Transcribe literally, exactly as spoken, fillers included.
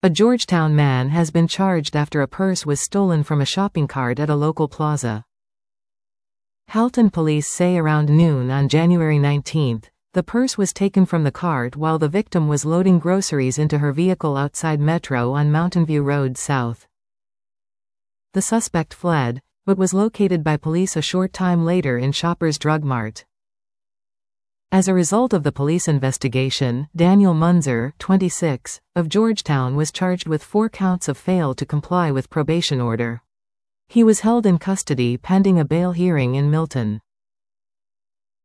A Georgetown man has been charged after a purse was stolen from a shopping cart at a local plaza. Halton police say around noon on January nineteenth, the purse was taken from the cart while the victim was loading groceries into her vehicle outside Metro on Mountain View Road South. The suspect fled, but was located by police a short time later in Shoppers Drug Mart. As a result of the police investigation, Daniel Munzer, twenty-six, of Georgetown was charged with four counts of fail to comply with probation order. He was held in custody pending a bail hearing in Milton.